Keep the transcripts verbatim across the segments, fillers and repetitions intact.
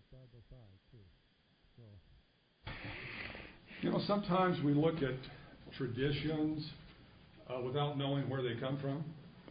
You know, sometimes we look at traditions uh, without knowing where they come from.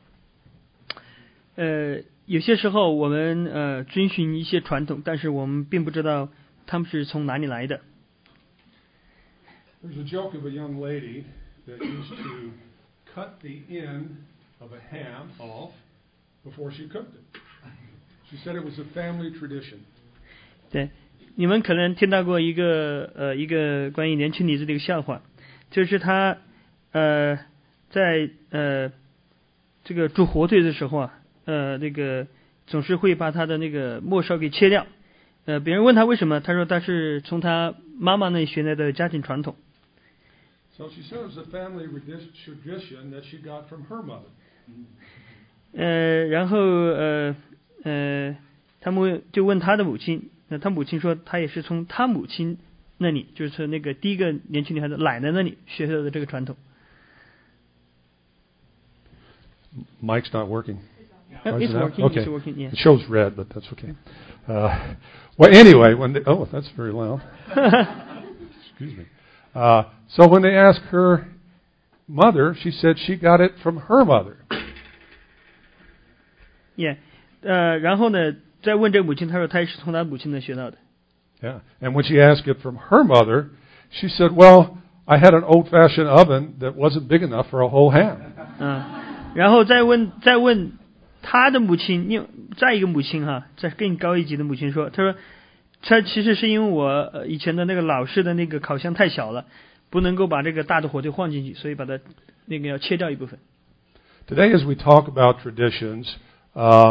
呃，有些时候我们呃遵循一些传统，但是我们并不知道他们是从哪里来的。 There's a joke of a young lady that used to cut the end of a ham off before she cooked it. She said it was a family tradition. 对，你们可能听到过一个呃一个关于年轻女子的一个笑话，就是她呃在呃这个煮火腿的时候啊，呃那个总是会把她的那个末梢给切掉。呃，别人问她为什么，她说她是从她妈妈那里学来的家庭传统。 So she said it was a family tradition that she got from her mother. 呃，然后呃呃，他们就问她的母亲。那他母亲说，他也是从他母亲那里，就是那个第一个年轻女孩的奶奶那里学到的这个传统。 Mic's not working. Uh, it's working. Okay. It's working. Yeah. It shows red, but that's okay. Uh, well, anyway, when they, oh, that's very loud. Excuse me. Uh, so when they asked her mother, she said she got it from her mother. Yeah. 呃，然后呢？再问这个母亲，她说她也是从她母亲那学到的。 Yeah, and when she asked it from her mother, she said, "Well, I had an old-fashioned oven that wasn't big enough for a whole ham." 嗯，然后再问再问她的母亲，另再一个母亲哈，再更高一级的母亲说，她说，她其实是因为我以前的那个老式的那个烤箱太小了，不能够把这个大的火腿放进去，所以把它那个要切掉一部分。 Today, as we talk about traditions, uh,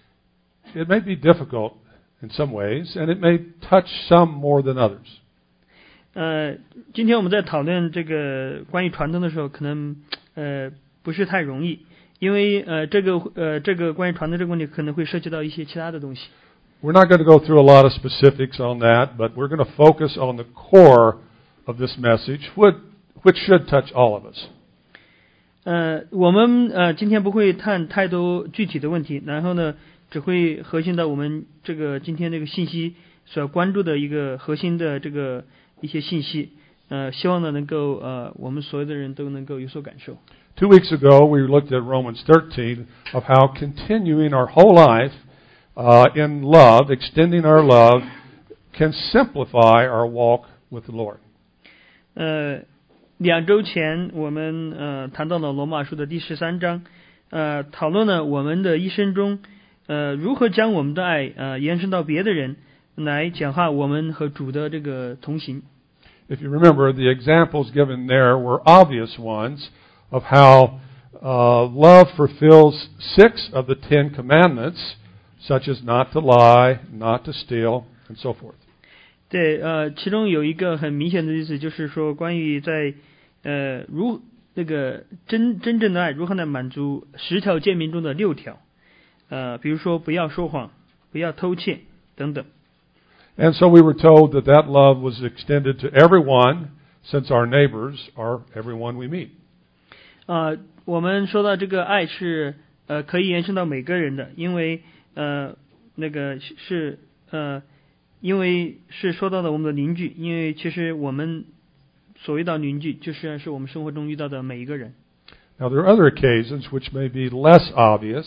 it may be difficult in some ways, and it may touch some more than others. 呃，今天我们在讨论这个关于传统的时候，可能呃不是太容易，因为呃这个呃这个关于传统这个问题可能会涉及到一些其他的东西。 We're not going to go through a lot of specifics on that, but we're going to focus on the core of this message, which which should touch all of us. 呃，我们呃今天不会探太多具体的问题，然后呢，只会核心到我们这个今天这个信息所要关注的一个核心的这个一些信息，呃，希望呢能够呃我们所有的人都能够有所感受。 Two weeks ago, we looked at Romans thirteen of how continuing our whole life uh, in love, extending our love, can simplify our walk with the Lord. 呃，两周前我们呃谈到了罗马书的第十三章，呃，讨论了我们的一生中。呃，如何将我们的爱呃延伸到别的人，来讲话我们和主的这个同行。 If you remember, the examples given there were obvious ones of how uh, love fulfills six of the Ten Commandments, such as not to lie, not to steal, and so forth. 对，呃，其中有一个很明显的例子，就是说关于在呃如那个真真正的爱如何来满足十条诫命中的六条。呃，比如说不要说谎，不要偷窃等等。 And so we were told that that love was extended to everyone, since our neighbors are everyone we meet. 啊、呃，我们说到这个爱是呃可以延伸到每个人的，因为呃那个是呃因为是说到了我们的邻居，因为其实我们所谓的邻居，就是是我们生活中遇到的每一个人。 Now there are other occasions which may be less obvious.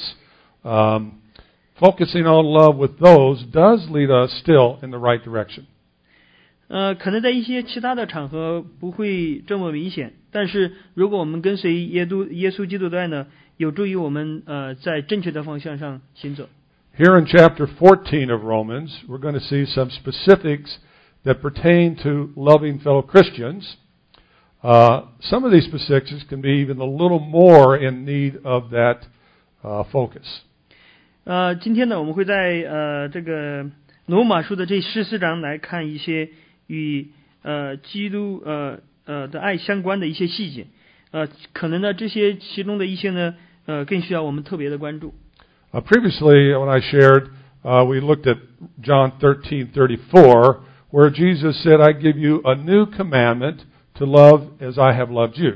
Um, focusing on love with those does lead us still in the right direction. 呃，可能在一些其他的场合不会这么明显，但是如果我们跟随耶稣耶稣基督的爱呢，有助于我们呃在正确的方向上行走。 Here in chapter fourteen of Romans, we're going to see some specifics that pertain to loving fellow Christians. Uh, some of these specifics can be even a little more in need of that uh, focus. 呃，今天呢，我们会在呃这个罗马书的这十四章来看一些与呃基督呃呃的爱相关的一些细节，呃，可能呢这些其中的一些呢，呃，更需要我们特别的关注。 Uh, previously, when I shared, uh, we looked at John thirteen thirty-four, where Jesus said, "I give you a new commandment to love as I have loved you."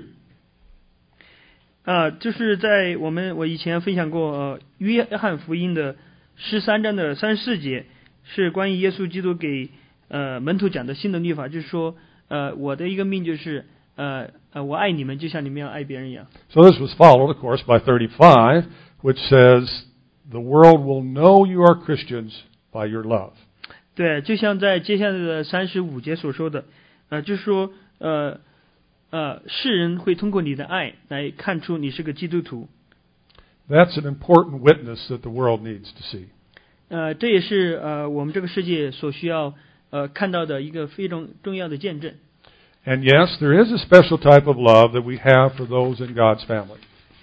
啊，就是在我们我以前分享过呃约翰福音的十三章的三十四节， 是关于耶稣基督给呃门徒讲的新的律法，就是说呃我的一个命就是呃呃我爱你们就像你们要爱别人一样。 So this was followed, of course, by thirty-five, which says, the world will know you are Christians by your love. 对，就像在接下来的三十五节所说的，呃，就是说，呃，呃，世人会通过你的爱来看出你是个基督徒。 That's an important witness that the world needs to see. 呃，这也是呃我们这个世界所需要呃看到的一个非常重要的见证。 And yes, there is a special type of love that we have for those in God's family.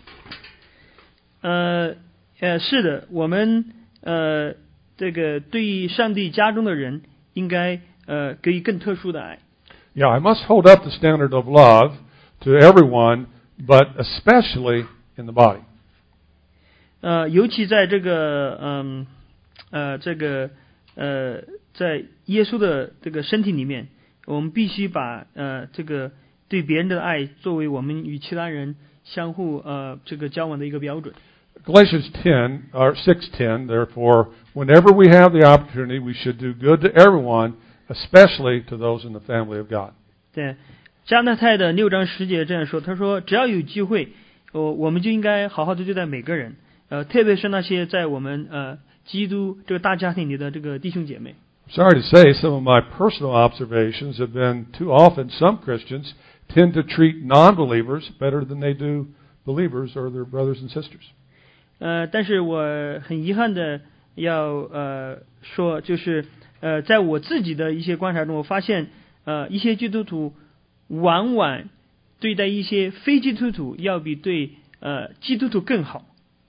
呃呃，是的，我们呃。这个对于上帝家中的人，应该呃给予更特殊的爱。 Yeah, I must hold up the standard of love to everyone, but especially in the body. 呃，尤其在这个嗯呃这个呃在耶稣的这个身体里面，我们必须把呃这个对别人的爱作为我们与其他人相互呃这个交往的一个标准。 Galatians ten, or six ten, therefore, whenever we have the opportunity, we should do good to everyone, especially to those in the family of God. 对，加拉太的六章十节这样说，他说只要有机会，我我们就应该好好的对待每个人，呃，特别是那些在我们呃基督这个大家庭里的这个弟兄姐妹。 Sorry to say, some of my personal observations have been too often some Christians tend to treat non-believers better than they do believers or their brothers and sisters. 呃，但是我很遗憾的要呃说，就是呃，在我自己的一些观察中，我发现呃一些基督徒往往对待一些非基督徒要比对呃基督徒更好。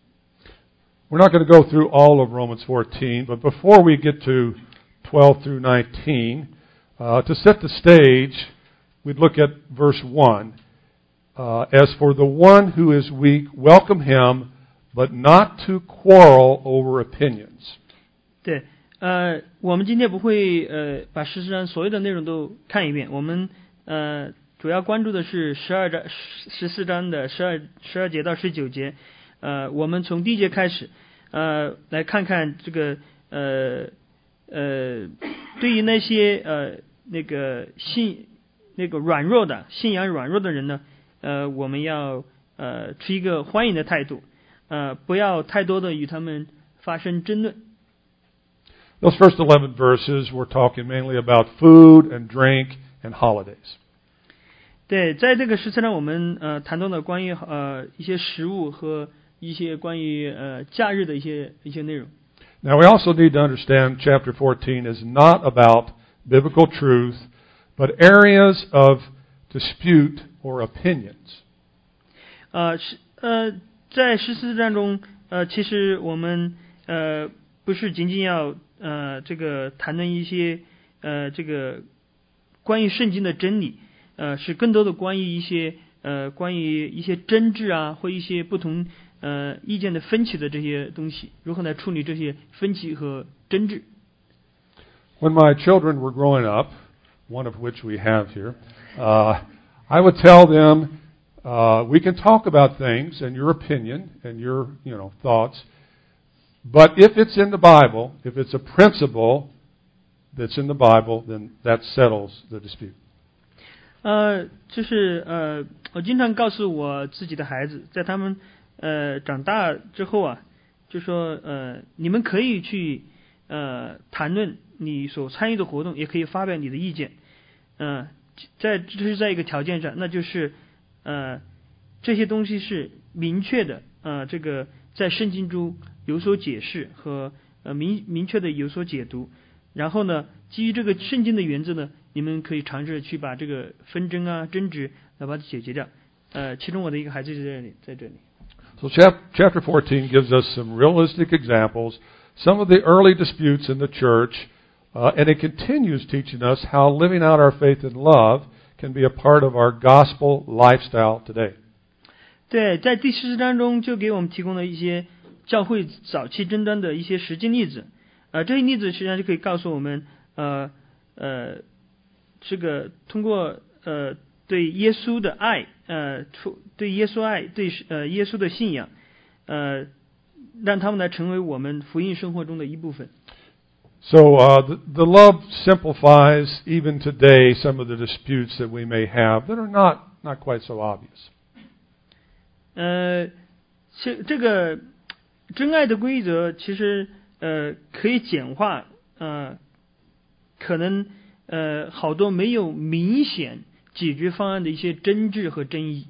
We're not going to go through all of Romans fourteen, but before we get to twelve through nineteen, uh, to set the stage, we'd look at verse one. Uh, As for the one who is weak, welcome him, but not to quarrel over opinions. 对，呃，我们今天不会呃把十四章所有的内容都看一遍，我们呃主要关注的是十二章十四章的十二十二节到十九节，呃，我们从第一节开始，呃，来看看这个呃呃，对于那些呃那个信那个软弱的信仰软弱的人呢，呃，我们要呃持一个欢迎的态度。呃，不要太多的与他们发生争论。 Those first eleven verses, we're talking mainly about food and drink and holidays. 对，在这个十四章，我们呃谈到了关于呃一些食物和一些关于呃假日的一些一些内容。 Now, we also need to understand chapter fourteen is not about biblical truth, but areas of dispute or opinions. 呃，是呃。在十四章中，呃，其实我们呃不是仅仅要呃这个谈论一些呃这个关于圣经的真理，呃，是更多的关于一些呃关于一些争执啊，或一些不同呃意见的分歧的这些东西，如何来处理这些分歧和争执。 When my children were growing up, one of which we have here, uh, I would tell them, Uh, we can talk about things and your opinion and your, you know, thoughts, but if it's in the Bible, if it's a principle that's in the Bible, then that settles the dispute. 呃，就是呃，我经常告诉我自己的孩子，在他们呃长大之后啊，就说呃，你们可以去呃谈论你所参与的活动，也可以发表你的意见，嗯、呃，在这是在一个条件上，那就是。呃，这些东西是明确的，呃，这个在圣经中有所解释和呃明明确的有所解读。然后呢，基于这个圣经的原则呢，你们可以尝试去把这个纷争啊、争执来把它解决掉。呃，其中我的一个孩子在这里，在这里。 So chapter fourteen gives us some realistic examples, some of the early disputes in the church, uh, and it continues teaching us how living out our faith in love can be a part of our gospel lifestyle today. 对，在第十四章中就给我们提供了一些教会早期争端的一些实际例子。呃，这些例子实际上就可以告诉我们，呃呃，这个通过呃对耶稣的爱，呃，对耶稣爱，对呃耶稣的信仰，呃，让他们来成为我们福音生活中的一部分。 So uh, the, the love simplifies even today some of the disputes that we may have that are not not quite so obvious. 呃，这这个真爱的规则其实呃可以简化，呃，可能呃好多没有明显解决方案的一些争执和争议。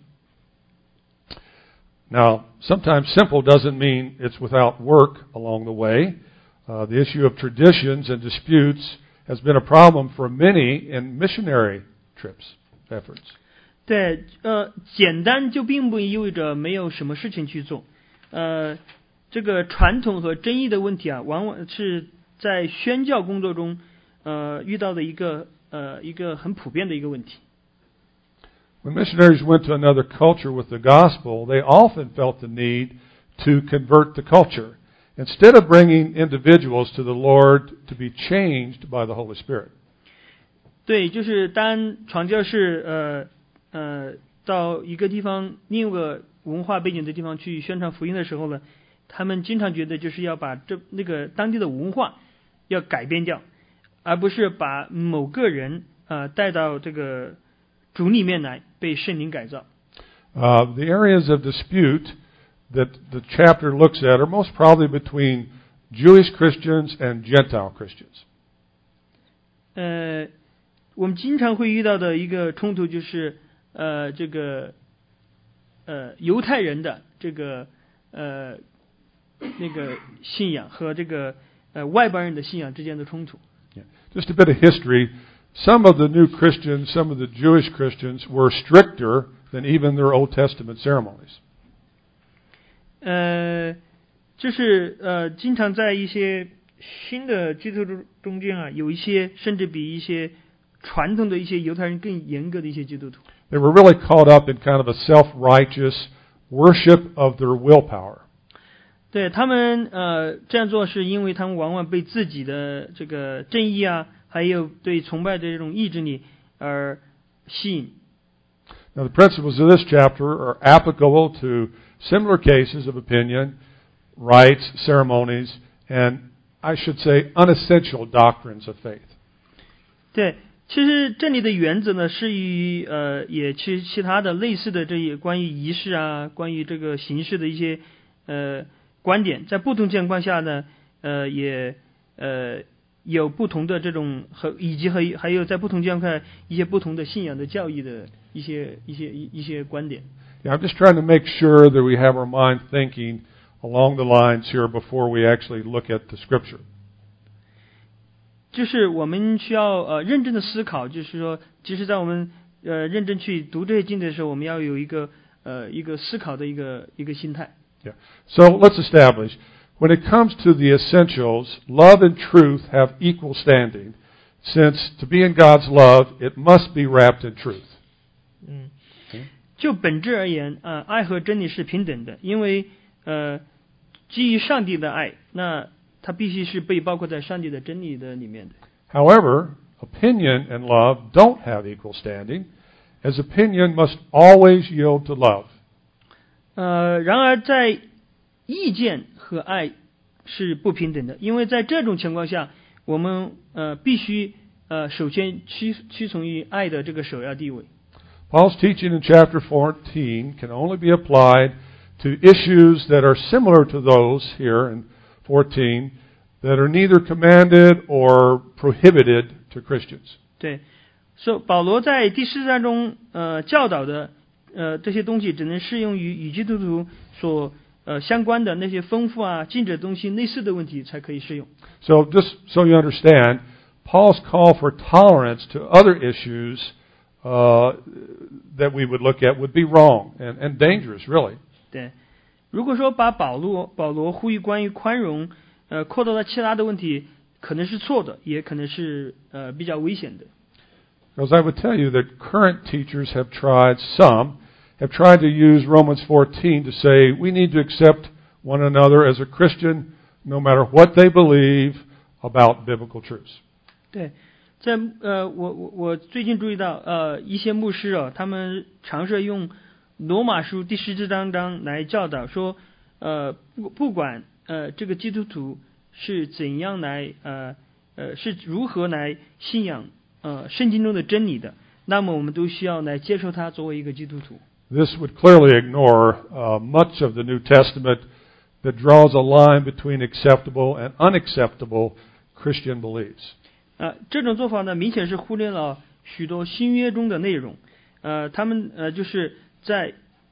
Now, sometimes simple doesn't mean it's without work along the way. Uh, the issue of traditions and disputes has been a problem for many in missionary trips efforts. 对，呃，简单就并不意味着没有什么事情去做。呃，这个传统和争议的问题啊，往往是在宣教工作中，呃，遇到的一个呃一个很普遍的一个问题。 When missionaries went to another culture with the gospel, they often felt the need to convert the culture, instead of bringing individuals to the Lord to be changed by the Holy Spirit. 对，就是当传教士呃呃到一个地方另一个文化背景的地方去宣传福音的时候呢，他们经常觉得就是要把这那个当地的文化要改变掉，而不是把某个人啊、呃、带到这个主里面来被圣灵改造。 Uh, the areas of dispute that the chapter looks at are most probably between Jewish Christians and Gentile Christians. 呃，我们经常会遇到的一个冲突就是呃这个呃犹太人的这个呃那个信仰和这个呃外邦人的信仰之间的冲突。 Yeah. Just a bit of history. Some of the new Christians, some of the Jewish Christians were stricter than even their Old Testament ceremonies. 呃，就是呃，经常在一些新的基督徒中间啊，有一些甚至比一些传统的一些犹太人更严格的一些基督徒。 They were really caught up in kind of a self-righteous worship of their willpower. 对他们呃这样做，是因为他们往往被自己的这个正义啊，还有对崇拜的这种意志力而吸引。 Now, the principles of this chapter are applicable to similar cases of opinion, rites, ceremonies, and I should say unessential doctrines of faith. 对，其实这里的原则呢，是与呃也其其他的类似的这些关于仪式啊，关于这个形式的一些呃观点，在不同情况下呢，呃也呃有不同的这种和以及和还有在不同情况下一些不同的信仰的教义的一些一些一些观点。 Yeah, I'm just trying to make sure that we have our mind thinking along the lines here before we actually look at the Scripture. 就是我们需要呃认真的思考，就是说，即使在我们呃认真去读这些经的时候，我们要有一个呃一个思考的一个一个心态。 Yeah. So let's establish, when it comes to the essentials, love and truth have equal standing, since to be in God's love, it must be wrapped in truth. 嗯，就本质而言啊、呃，爱和真理是平等的，因为呃基于上帝的爱，那它必须是被包括在上帝的真理的里面的。 However, opinion and love don't have equal standing, as opinion must always yield to love. 呃，然而在意见和爱是不平等的，因为在这种情况下，我们呃必须呃首先屈屈从于爱的这个首要地位。 Paul's teaching in chapter fourteen can only be applied to issues that are similar to those here in fourteen that are neither commanded or prohibited to Christians. 对，所以保罗在第四章中呃教导的呃这些东西，只能适用于与基督徒所呃相关的那些丰富啊、禁止的东西类似的问题才可以适用。 So just so you understand, Paul's call for tolerance to other issues uh, that we would look at would be wrong and, and dangerous, really. 对，如果说把保罗保罗呼吁关于宽容呃扩大到其他的问题，可能是错的，也可能是呃比较危险的。 Because I would tell you that current teachers have tried, some have tried to use Romans fourteen to say we need to accept one another as a Christian no matter what they believe about biblical truths. 对，在呃我我我最近注意到呃一些牧师啊，他们尝试用罗马书第十七章章来教导说，呃不不管呃这个基督徒是怎样来呃呃是如何来信仰呃圣经中的真理的，那么我们都需要来接受它作为一个基督徒。 This would clearly ignore uh, much of the New Testament that draws a line between acceptable and unacceptable Christian beliefs. 呃，这种做法呢，明显是忽略了许多新约中的内容。呃，他们呃就是在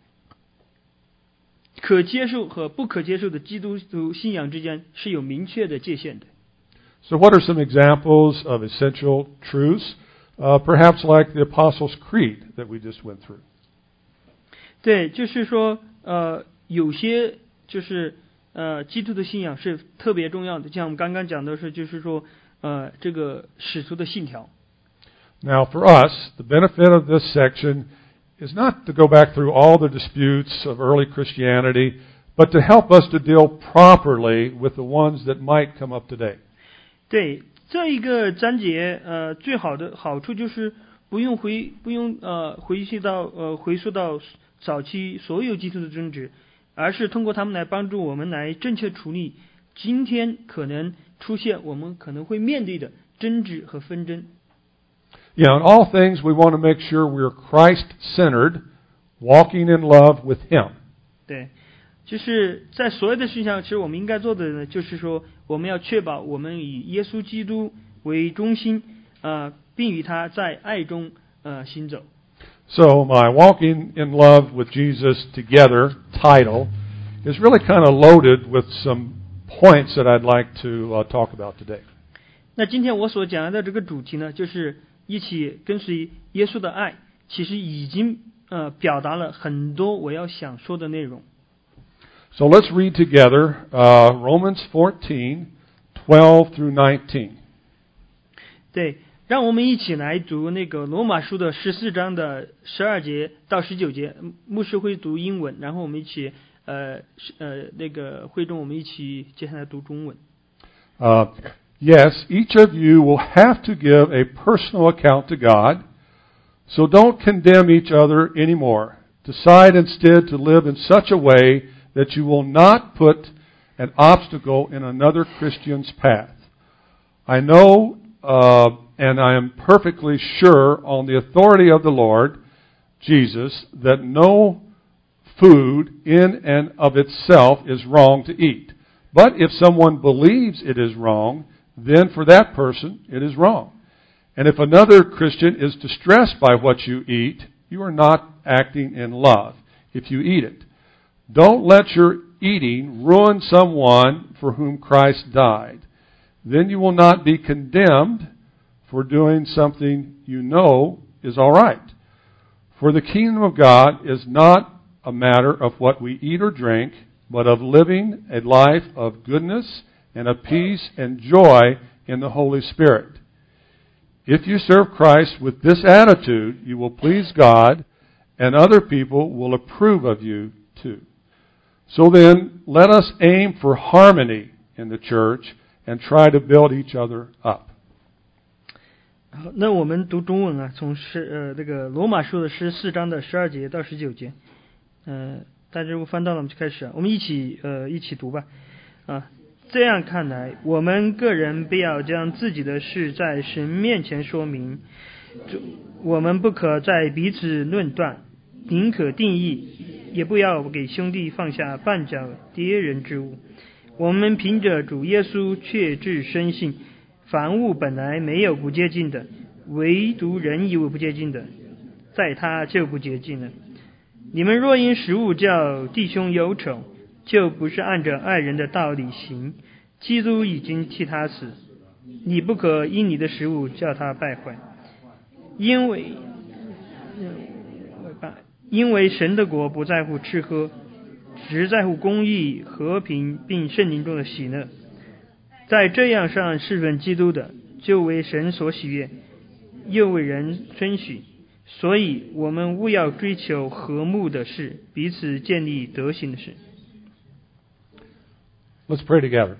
可接受和不可接受的基督徒信仰之间是有明确的界限的。 So what are some examples of essential truths, uh, perhaps like the Apostles' Creed that we just went through? 对，就是说，呃，有些就是呃，基督的信仰是特别重要的，像我们刚刚讲的是，就是说，呃，这个使徒的信条。 Now, for us, the benefit of this section is not to go back through all the disputes of early Christianity, but to help us to deal properly with the ones that might come up today. 对，这一个章节，呃，最好的好处就是不用回不用呃回去到呃回溯到早期所有基督的争执，而是通过他们来帮助我们来正确处理今天可能出现我们可能会面对的争执和纷争。 You know, in all things, we want to make sure we're Christ-centered, walking in love with Him. 对，就是在所有的事情上，其实我们应该做的呢，就是说，我们要确保我们以耶稣基督为中心，呃，并与他在爱中呃行走。 So my Walking in Love with Jesus Together title is really kind of loaded with some points that I'd like to uh, talk about today. 那今天我所讲的这个主题呢，就是一起跟随耶稣的爱，其实已经呃表达了很多我要想说的内容。 So let's read together uh, Romans fourteen, twelve through nineteen. 对，让我们一起来读那个罗马书的十四章的十二节到十九节。牧师会读英文，然后我们一起呃呃那个会众我们一起接下来读中文。 Uh, yes, each of you will have to give a personal account to God, so don't condemn each other anymore. Decide instead to live in such a way that you will not put an obstacle in another Christian's path. I know uh, and I am perfectly sure on the authority of the Lord Jesus that no food in and of itself is wrong to eat. But if someone believes it is wrong, then for that person it is wrong. And if another Christian is distressed by what you eat, you are not acting in love if you eat it. Don't let your eating ruin someone for whom Christ died. Then you will not be condemned for doing something you know is all right. For the kingdom of God is not a matter of what we eat or drink, but of living a life of goodness and of peace and joy in the Holy Spirit. If you serve Christ with this attitude, you will please God, and other people will approve of you too. So then, let us aim for harmony in the church and try to build each other up. 好，那我们读中文啊，从十呃这个罗马书的十四章的十二节到十九节，呃，大家如果翻到了，我们就开始啊，我们一起呃一起读吧。啊，这样看来，我们个人不要将自己的事在神面前说明，我们不可在彼此论断，宁可定义，也不要给兄弟放下绊脚跌人之物。我们凭着主耶稣确志深信，凡物本来没有不洁净的，唯独人以为不洁净的，在他就不洁净了。你们若因食物叫弟兄忧愁，就不是按着爱人的道理行。基督已经替他死，你不可因你的食物叫他败坏，因为因为神的国不在乎吃喝，只在乎公义、和平并圣灵中的喜乐。在这样上侍奉基督的，就为神所喜悦，又为人称许。所以我们务要追求和睦的事，彼此建立德行的事。 Let's pray together.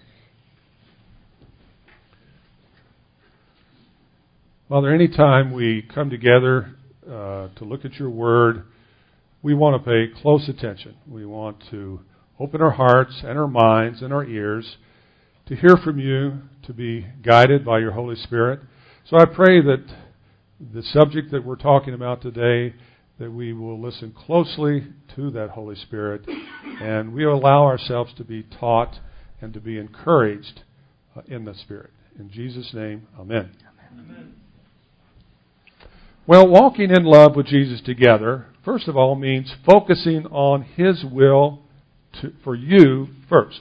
Father, anytime we come together uh, to look at your word, we want to pay close attention. We want to open our hearts and our minds and our ears to hear from you, to be guided by your Holy Spirit. So I pray that the subject that we're talking about today, that we will listen closely to that Holy Spirit, and we allow ourselves to be taught and to be encouraged uh, in the Spirit. In Jesus' name, amen. Amen. Well, walking in love with Jesus together, first of all, means focusing on His will to, for you first.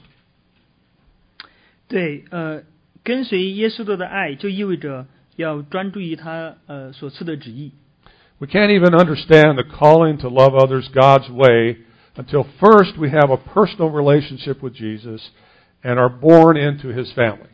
对，呃，跟随耶稣的爱，就意味着要专注于他呃所赐的旨意。 We can't even understand the calling to love others God's way until first we have a personal relationship with Jesus and are born into His family.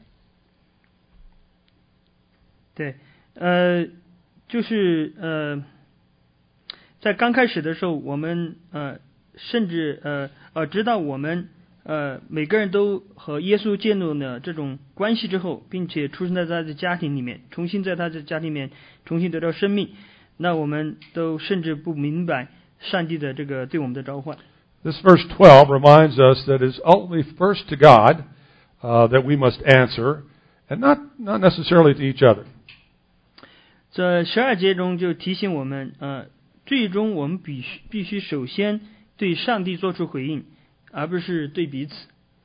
对，呃，就是呃，在刚开始的时候，我们呃，甚至呃呃，直到我们呃每个人都和耶稣建立了这种关系之后，并且出生在他的家庭里面，重新在他的家庭里面重新得到生命，那我们都甚至不明白上帝的这个对我们的召唤。 This verse twelve reminds us that it's ultimately first to God uh, that we must answer, and not not necessarily to each other. 这十二节中就提醒我们，呃，最终我们必须必须首先对上帝做出回应，而不是对彼此。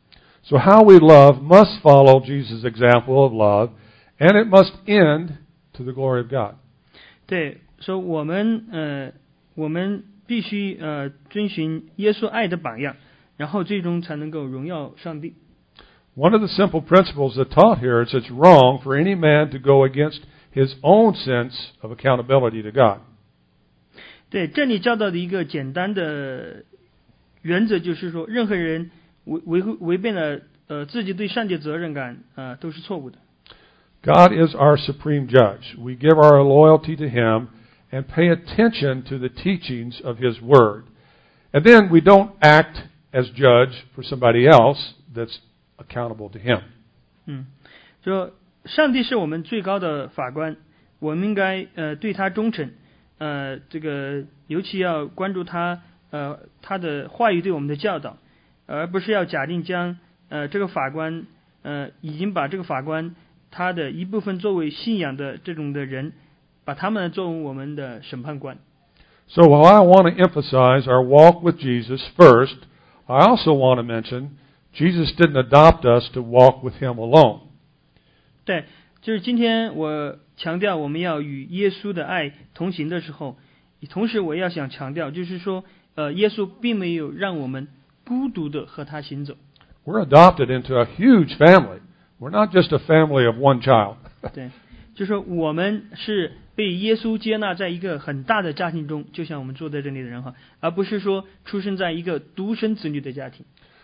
So how we love must follow Jesus' example of love, and it must end to the glory of God. 对，所以我们呃，我们必须呃遵循耶稣爱的榜样，然后最终才能够荣耀上帝。 One of the simple principles that taught here is it's wrong for any man to go against his own sense of accountability to God. 对，这里教导的一个简单的原则就是说，任何人违违违背了呃自己对上帝的责任感，呃都是错误的。 God is our supreme judge. We give our loyalty to Him and pay attention to the teachings of His Word. And then we don't act as judge for somebody else that's accountable to Him. 嗯，说上帝是我们最高的法官，我们应该呃对他忠诚，呃这个尤其要关注他呃他的话语对我们的教导，而不是要假定将呃这个法官呃已经把这个法官他的一部分作为信仰的这种的人，把他们作为我们的审判官。 So while I want to emphasize our walk with Jesus first, I also want to mention Jesus didn't adopt us to walk with Him alone. 对，就是今天我强调我们要与耶稣的爱同行的时候，同时我要想强调，就是说，呃，耶稣并没有让我们孤独的和他行走。 We're adopted into a huge family. We're not just a family of one child. 对，就是说我们是被耶稣接纳在一个很大的家庭中，就像我们坐在这里的人哈，而不是说出生在一个独生子女的家庭。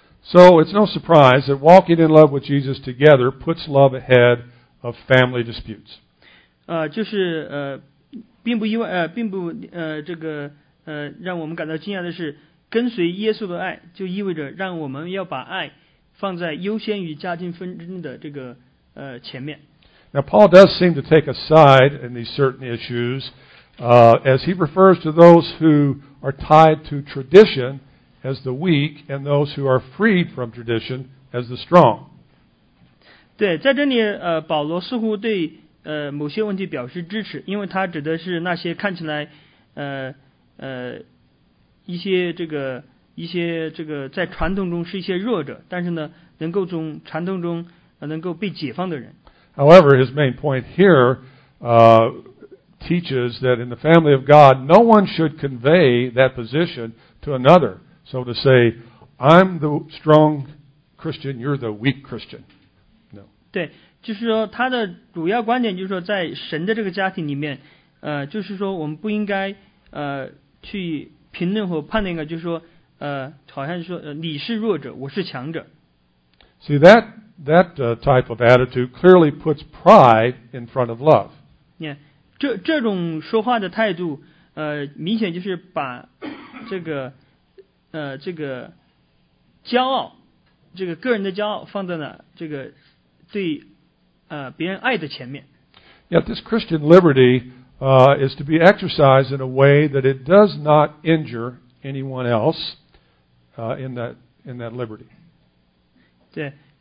So it's no surprise that walking in love with Jesus together puts love ahead of family disputes. 呃，就是呃，并不意外，呃，并不呃，这个呃，让我们感到惊讶的是，跟随耶稣的爱，就意味着让我们要把爱放在优先于家庭纷争的这个呃前面。 Now, Paul does seem to take a side in these certain issues, uh, as he refers to those who are tied to tradition as the weak, and those who are freed from tradition as the strong. 对，在这里，呃，保罗似乎对呃某些问题表示支持，因为他指的是那些看起来，呃呃一些这个一些这个在传统中是一些弱者，但是呢，能够从传统中、呃、能够被解放的人。 However, his main point here uh, teaches that in the family of God, no one should convey that position to another. So to say, I'm the strong Christian, you're the weak Christian. No. 对，就是说他的主要观点就是说，在神的这个家庭里面，呃，就是说我们不应该呃去评论或判断一个，就是说呃，好像是说呃你是弱者，我是强者。 See, that that uh, type of attitude clearly puts pride in front of love. 你看，这这种说话的态度，呃，明显就是把这个呃这个骄傲，这个个人的骄傲放在了这个对呃别人爱的前面。 Yet this Christian liberty uh, is to be exercised in a way that it does not injure anyone else uh, in that in that liberty. 对，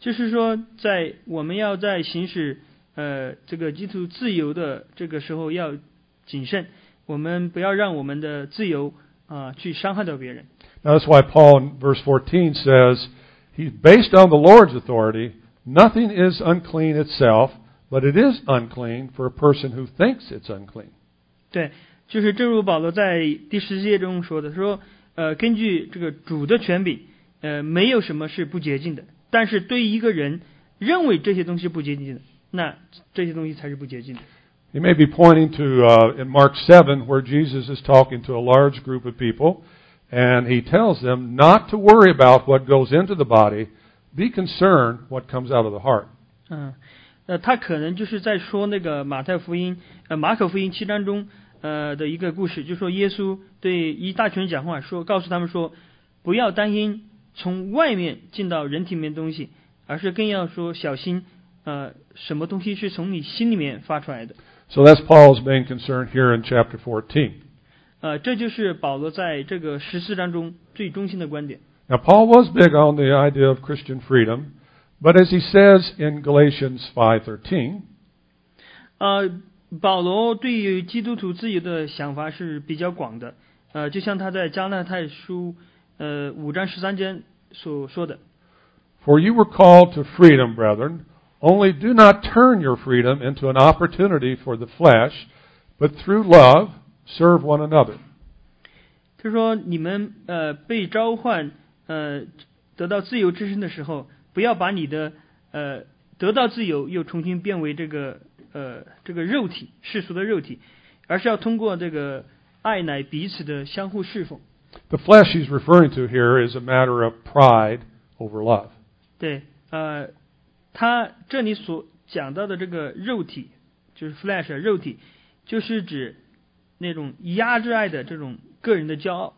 就是说，在我们要在行使呃这个基督自由的这个时候要谨慎，我们不要让我们的自由啊、呃、去伤害到别人。 Now that's why Paul in verse fourteen says, he's based on the Lord's authority. Nothing is unclean itself, but it is unclean for a person who thinks it's unclean. 对，就是正如保罗在第十节中说的，说呃根据这个主的权柄，呃没有什么是不洁净的，但是对于一个人认为这些东西不洁净的，那这些东西才是不洁净的。 You may be pointing to uh, in Mark seven where Jesus is talking to a large group of people, and he tells them not to worry about what goes into the body, be concerned what comes out of the heart. 嗯，呃，他可能就是在说那个马太福音、呃马可福音七章中呃的一个故事，就说耶稣对一大群人讲话，说告诉他们说，不要担心从外面进到人体里面的东西，而是更要说小心，呃，什么东西是从你心里面发出来的。 So that's Paul's main concern here in chapter fourteen. 呃，这就是保罗在这个十四章中最中心的观点。 Now, Paul was big on the idea of Christian freedom, but as he says in Galatians five thirteen, 呃，保罗对于基督徒自由的想法是比较广的，呃，就像他在加拉太书呃五章十三节所说的。 For you were called to freedom, brethren, only do not turn your freedom into an opportunity for the flesh, but through love serve one another. 他说你们呃被召唤呃得到自由之身的时候，不要把你的呃得到自由又重新变为这个呃这个肉体世俗的肉体，而是要通过这个爱乃彼此的相互侍奉。 The flesh he's referring to here is a matter of pride over love. 对，呃，他这里所讲到的这个肉体，就是 flesh 肉体，就是指那种压制爱的这种个人的骄傲。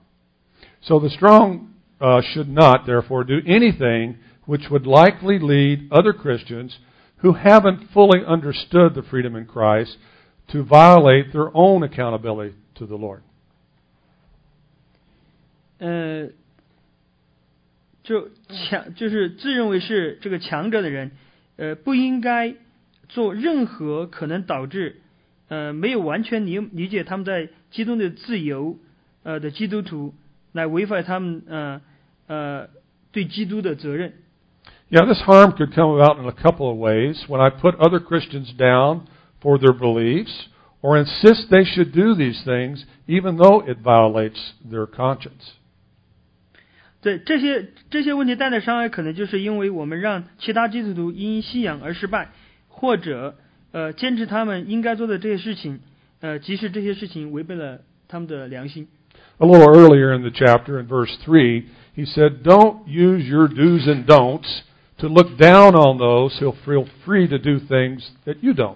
So the strong uh, should not, therefore, do anything which would likely lead other Christians who haven't fully understood the freedom in Christ to violate their own accountability to the Lord. 呃，就强就是自认为是这个强者的人，呃，不应该做任何可能导致呃没有完全理理解他们在基督的自由呃的基督徒来违反他们呃呃对基督的责任。 Yeah, this harm could come about in a couple of ways. When I put other Christians down for their beliefs, or insist they should do these things, even though it violates their conscience. 对这些这些问题带来的伤害，可能就是因为我们让其他基督徒因信仰而失败，或者呃坚持他们应该做的这些事情，呃即使这些事情违背了他们的良心。 A little earlier in the chapter, in verse three, he said, "Don't use your do's and don'ts to look down on those who feel free to do things that you don't."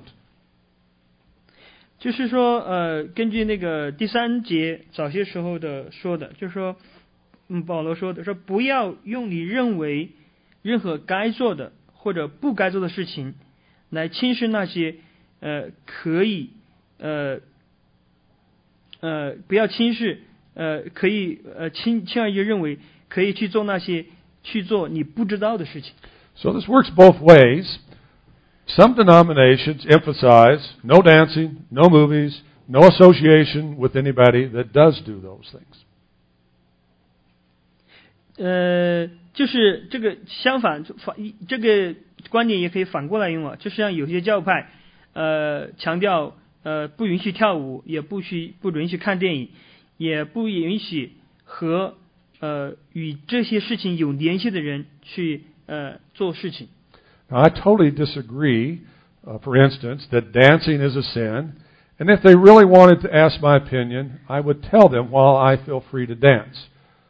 就是说，呃，根据那个第三节早些时候的说的，就是说，嗯，保罗说的，说不要用你认为任何该做的或者不该做的事情来轻视那些呃可以呃呃不要轻视呃可以呃轻轻而易认为可以去做那些去做你不知道的事情。 So this works both ways. Some denominations emphasize no dancing, no movies, no association with anybody that does do those things. 呃，就是这个相反，反这个观点也可以反过来用啊，就像有些教派，呃，强调呃不允许跳舞，也不许不允许看电影，也不允许和呃与这些事情有联系的人去呃做事情。 Now, I totally disagree, uh, for instance, that dancing is a sin. And if they really wanted to ask my opinion, I would tell them while I feel free to dance.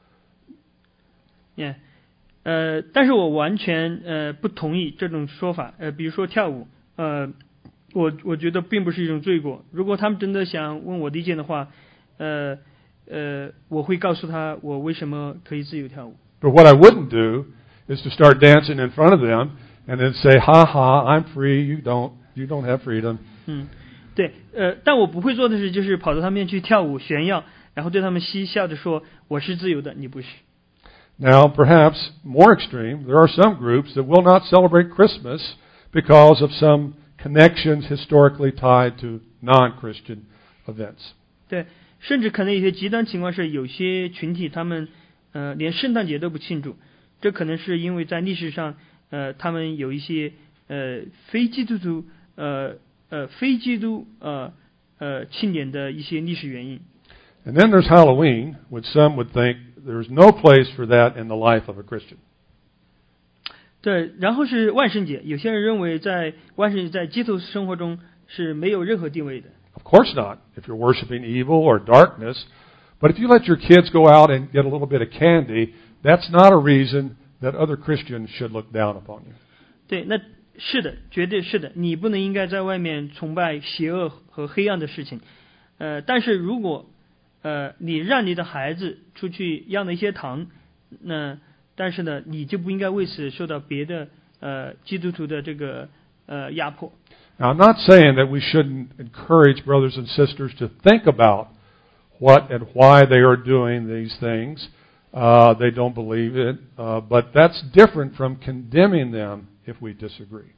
Yeah. 呃，但是我完全呃不同意这种说法。呃，比如说跳舞，呃，我我觉得并不是一种罪过。如果他们真的想问我的意见的话，呃呃，我会告诉他我为什么可以自由跳舞。 But what I wouldn't do is to start dancing in front of them and then say, "Ha ha, I'm free. You don't. You don't have freedom." 嗯，对，呃，但我不会做的是，就是跑到他们面去跳舞炫耀，然后对他们嬉笑着说：“我是自由的，你不是。” Now, perhaps more extreme, there are some groups that will not celebrate Christmas because of some connections historically tied to non-Christian events. 对，甚至可能有些极端情况是，有些群体他们呃连圣诞节都不庆祝，这可能是因为在历史上呃他们有一些呃非基督徒呃呃非基督呃呃庆典的一些历史原因。 And then there's Halloween, which some would think there's no place for that in the life of a Christian. 对，然后是万圣节，有些人认为在万圣节在基督徒生活中是没有任何地位的。 Of course not, if you're worshiping evil or darkness. But if you let your kids go out and get a little bit of candy, that's not a reason that other Christians should look down upon you. 对，那是的，绝对是的，你不能应该在外面崇拜邪恶和黑暗的事情。呃，但是如果呃你让你的孩子出去要那些糖，那但是呢，你就不应该为此受到别的呃基督徒的这个呃压迫。 Now, I'm not saying that we shouldn't encourage brothers and sisters to think about what and why they are doing these things. Uh, they don't believe it, uh, but that's different from condemning them if we disagree.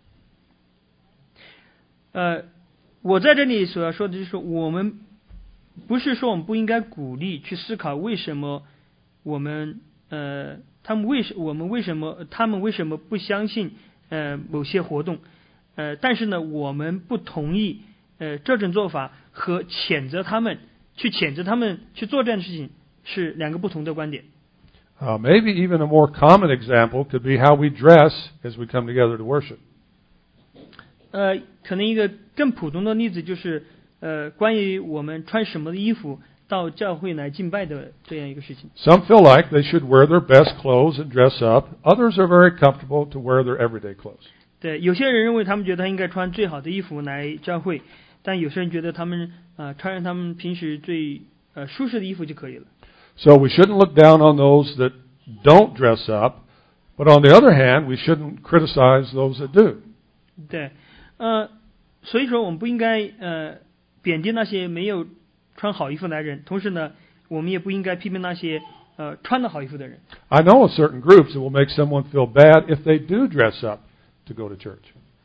呃，我在这里所要说的就是说，我们不是说我们不应该鼓励去思考为什么我们呃他们为什我们为什么他们为什么不相信呃某些活动。呃，但是呢，我们不同意呃这种做法和谴责他们去谴责他们去做这样的事情是两个不同的观点。 Uh, maybe even a more common example could be how we dress as we come together to worship. 呃，可能一个更普通的例子就是呃关于我们穿什么的衣服到教会来敬拜的这样一个事情。 Some feel like they should wear their best clothes and dress up. Others are very comfortable to wear their everyday clothes. 对，有些人认为他们觉得他应该穿最好的衣服来教会，但有些人觉得他们呃穿上他们平时最呃舒适的衣服就可以了。 So we shouldn't look down on those that don't dress up, but on the other hand, we shouldn't criticize those that do. 对，呃，所以说我们不应该呃贬低那些没有穿好衣服的人，同时呢，我们也不应该批评那些呃穿的好衣服的人。 I know of certain groups that will make someone feel bad if they do dress up to go to church.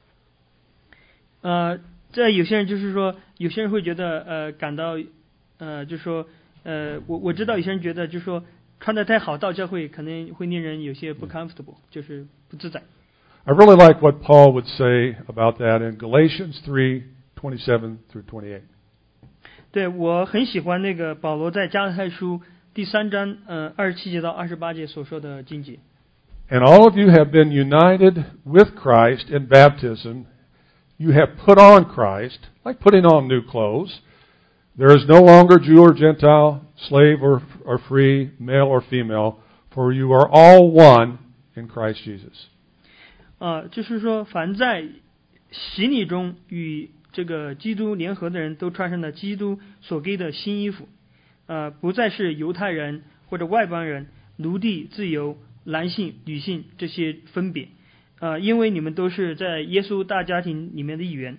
呃，这有些人就是说，有些人会觉得呃感到呃就是说呃我我知道有些人觉得就是说穿得太好到教会可能会令人有些不 comfortable， 就是不自在。 I really like what Paul would say about that in Galatians three twenty-seven through twenty-eight. 对，我很喜欢那个保罗在加拉太书第三章呃二十七节到二十八节所说的经节。 And all of you have been united with Christ in baptism. You have put on Christ, like putting on new clothes. There is no longer Jew or Gentile, slave or, or free, male or female, for you are all one in Christ Jesus. 啊、呃，就是说，凡在洗礼中与这个基督联合的人都穿上了基督所给的新衣服，呃，不再是犹太人或者外邦人、奴隶、自由、男性、女性这些分别，呃，因为你们都是在耶稣大家庭里面的一员。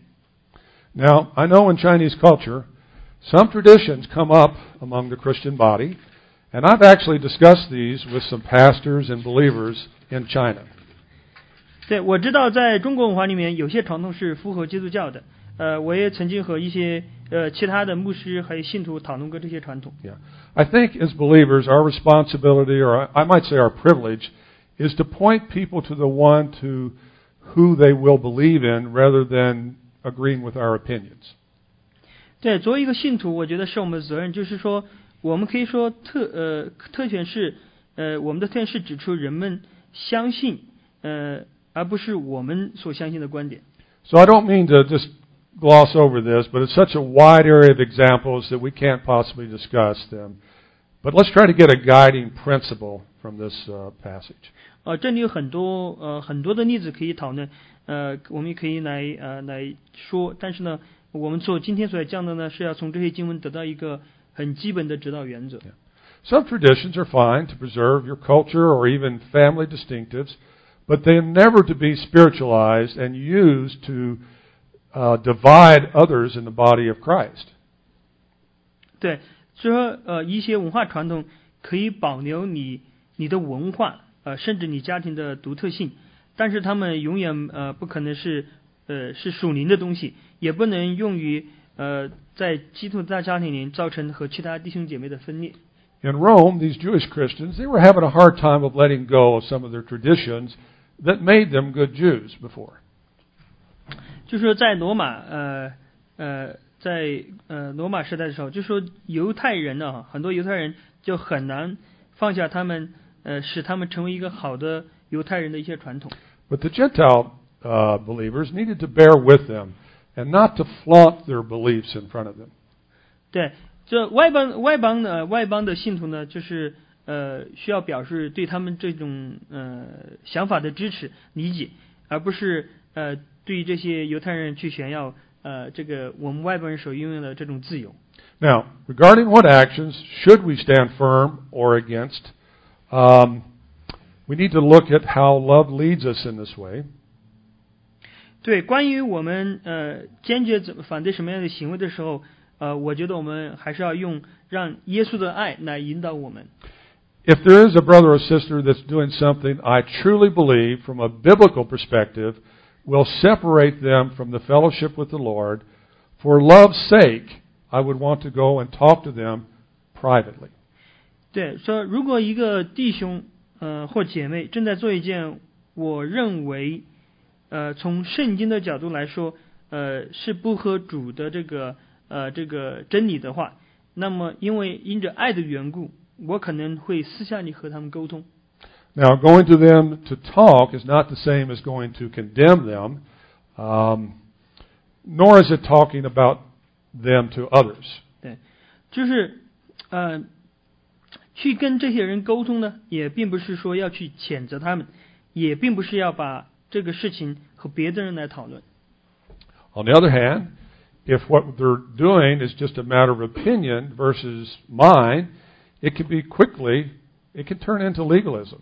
Now, I know in Chinese culture, some traditions come up among the Christian body, and I've actually discussed these with some pastors and believers in China. 对，我知道在中国文化里面有些传统是符合基督教的，呃，我也曾经和一些呃其他的牧师还有信徒讨论过这些传统。 Yeah. I think as believers, our responsibility, or I might say our privilege, is to point people to the one to who they will believe in rather than agreeing with our opinions. 对，作为一个信徒，我觉得是我们的责任，就是说，我们可以说特呃特权是呃我们的特权是指出人们相信呃而不是我们所相信的观点。 So I don't mean to just gloss over this, but it's such a wide area of examples that we can't possibly discuss them. But let's try to get a guiding principle from this uh, passage. 呃，这里有很多呃很多的例子可以讨论，呃，我们也可以来呃来说，但是呢，我们做今天所要讲的呢，是要从这些经文得到一个很基本的指导原则。 Yeah. Some traditions are fine to preserve your culture or even family distinctives, but they're never to be spiritualized and used to uh, divide others in the body of Christ. 对，所以说呃一些文化传统可以保留你你的文化，呃，甚至你家庭的独特性，但是他们永远呃不可能是呃是属灵的东西，也不能用于呃在基督大家庭里造成和其他弟兄姐妹的分裂。 In Rome, these Jewish Christians, they were having a hard time of letting go of some of their traditions that made them good Jews before. 就说在罗马，呃呃，在呃罗马时代的时候，就说犹太人呢，很多犹太人就很难放下他们，呃，使他们成为一个好的犹太人的一些传统。 But the Gentile uh, believers needed to bear with them and not to flaunt their beliefs in front of them. 对，这外邦外邦的外邦的信徒呢，就是呃需要表示对他们这种呃想法的支持理解，而不是呃对于这些犹太人去炫耀呃这个我们外邦人所拥有的这种自由。 Now, regarding what actions should we stand firm or against, um, we need to look at how love leads us in this way. 对，关于我们呃坚决怎么反对什么样的行为的时候，呃，我觉得我们还是要用让耶稣的爱来引导我们。 If there is a brother or sister that's doing something I truly believe from a biblical perspective will separate them from the fellowship with the Lord, for love's sake, I would want to go and talk to them privately. 对，说如果一个弟兄呃或姐妹正在做一件我认为呃从圣经的角度来说呃是不合主的这个呃这个真理的话，那么因为因着爱的缘故，我可能会私下里和他们沟通。 Now, going to them to talk is not the same as going to condemn them, um, nor is it talking about them to others. 对，就是呃，去跟这些人沟通呢，也并不是说要去谴责他们，也并不是要把这个事情和别的人来讨论。 On the other hand, if what they're doing is just a matter of opinion versus mine, it can be quickly, it can turn into legalism.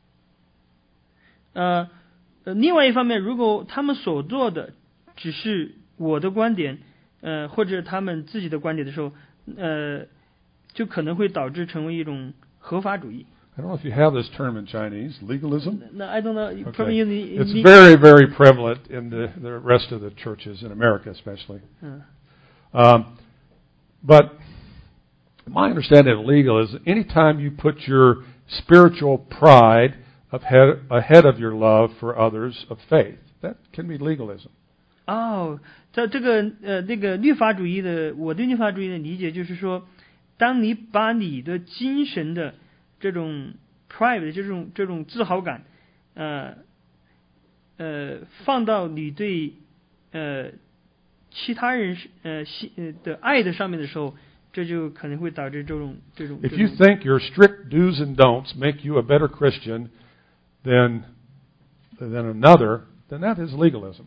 呃，另外一方面，如果他们所做的只是我的观点，呃，或者他们自己的观点的时候，呃，就可能会导致成为一种合法主义。 I don't know if you have this term in Chinese, legalism. No, I don't know. Okay. Probably in the, in it's the, very, very prevalent in the, the rest of the churches in America, especially. Uh. Um, but my understanding of legal is anytime you put your spiritual pride ahead, ahead of your love for others of faith, that can be legalism. 哦，在这个呃那个律法主义的，我对律法主义的理解就是说，当你把你的精神的这种 pride 的这种这种自豪感，呃呃放到你对呃其他人呃呃的爱的上面的时候，这就可能会导致这种这种。 If you think your strict do's and don'ts make you a better Christian than than another, then that is legalism.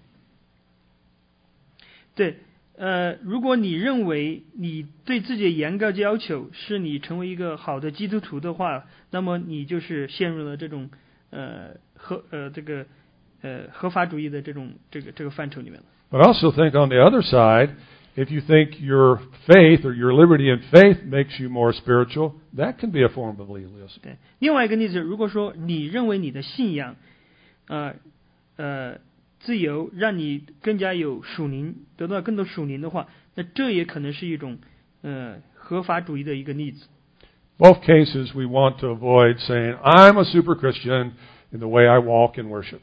对，呃，如果你认为你对自己的严格要求是你成为一个好的基督徒的话，那么你就是陷入了这种呃合呃这个呃合法主义的这种这个这个范畴里面了。 But I also think on the other side, if you think your faith or your liberty in faith makes you more spiritual, that can be a form of legalism. 对，另外一个例子，如果说你认为你的信仰，呃呃。自由让你更加有属灵，得到更多属灵的话，那这也可能是一种呃合法主义的一个例子。 Both cases we want to avoid saying, I'm a super Christian in the way I walk and worship.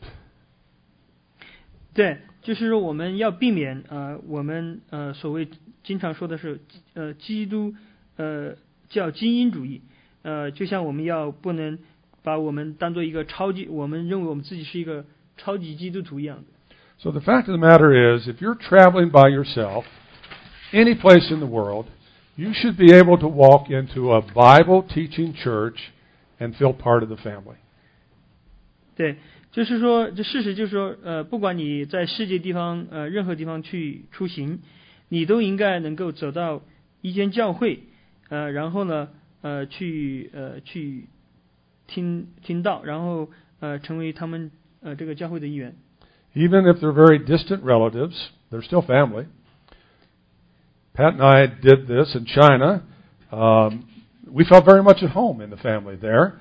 对，就是说我们要避免呃我们呃所谓经常说的是呃基督呃叫精英主义，呃就像我们要不能把我们当做一个超级，我们认为我们自己是一个超级基督徒一样的。 So the fact of the matter is, if you're traveling by yourself, any place in the world, you should be able to walk into a Bible-teaching church and feel part of the family. 对，就是说，这事实就是说，呃，不管你在世界地方，呃，任何地方去出行，你都应该能够走到一间教会，呃，然后呢，呃，去呃去听听到，然后呃成为他们呃这个教会的一员。 Even if they're very distant relatives, they're still family. Pat and I did this in China. Um, we felt very much at home in the family there.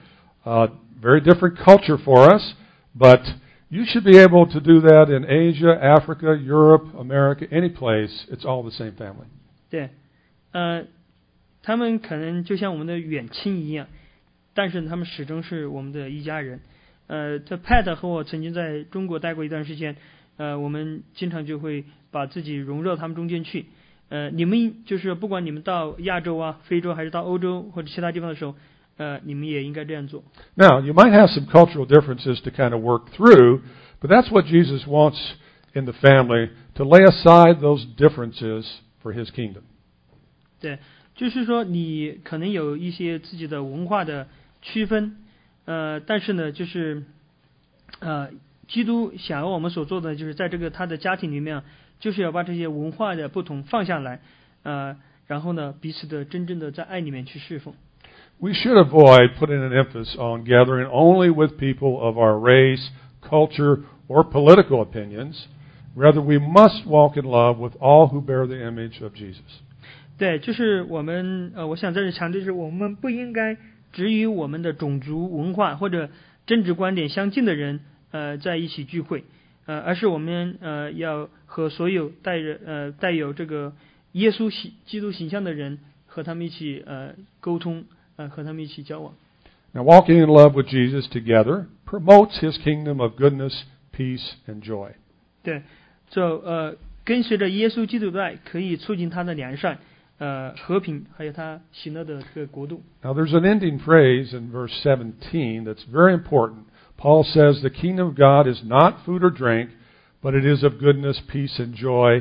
Uh, very different culture for us, but you should be able to do that in Asia, Africa, Europe, America, any place. It's all the same family. 对，呃，他们可能就像我们的远亲一样，但是他们始终是我们的一家人。呃，这 Pat 和我曾经在中国待过一段时间，呃，我们经常就会把自己融入到他们中间去。呃，你们就是不管你们到亚洲啊、非洲还是到欧洲或者其他地方的时候，呃，你们也应该这样做。 Now, you might have some cultural differences to kind of work through, but that's what Jesus wants in the family, to lay aside those differences for His kingdom. 对，就是说你可能有一些自己的文化的区分，呃，但是呢，就是呃，基督想要我们所做的，就是在这个他的家庭里面，就是要把这些文化的不同放下来，呃，然后呢，彼此的真正的在爱里面去侍奉。 We should avoid putting an emphasis on gathering only with people of our race, culture, or political opinions. Rather, we must walk in love with all who bear the image of Jesus. 对，就是我们呃，我想在这强调，就是我们不应该只与我们的种族、文化或者政治观点相近的人呃在一起聚会，呃，而是我们呃要和所有带着呃带有这个耶稣形基督形象的人和他们一起呃沟通，呃和他们一起交往。 Now, walking in love with Jesus together promotes His kingdom of goodness, peace, and joy. 对，就呃跟随着耶稣基督的爱，可以促进他的良善。呃，和平，还有他喜乐的这个国度。 Now, there's an ending phrase in verse seventeen that's very important. Paul says, "The kingdom of God is not food or drink, but it is of goodness, peace, and joy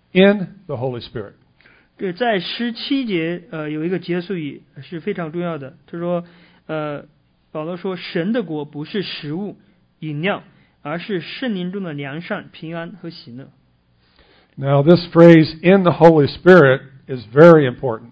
in the Holy Spirit." 对，在十七节，呃，有一个结束语是非常重要的。他说，呃，保罗说，神的国不是食物、饮料，而是圣灵中的良善、平安和喜乐。 Now, this phrase, "in the Holy Spirit," is very important.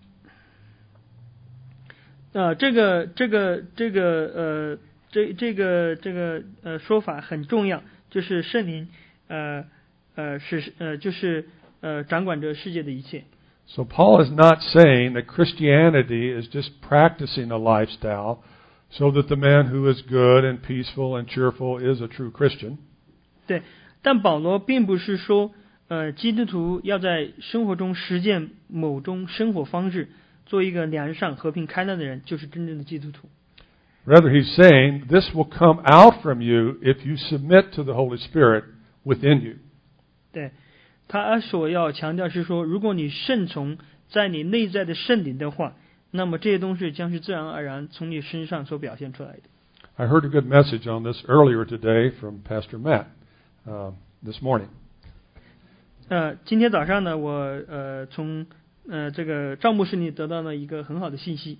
呃，这个这个这个呃，这这个这个呃说法很重要，就是圣灵呃呃是呃就是呃掌管着世界的一切。 So Paul is not saying that Christianity is just practicing a lifestyle so that the man who is good and peaceful and cheerful is a true Christian. 对，但保罗并不是说。呃，基督徒要在生活中实践某种生活方式，做一个良善、和平、开朗的人，就是真正的基督徒。 Rather, he's saying this will come out from you if you submit to the Holy Spirit within you. 对，他所要强调是说，如果你顺从在你内在的圣灵的话，那么这些东西将是自然而然从你身上所表现出来的。 I heard a good message on this earlier today from Pastor Matt uh, this morning. 呃，今天早上呢，我呃从呃这个赵牧师里得到了一个很好的信息。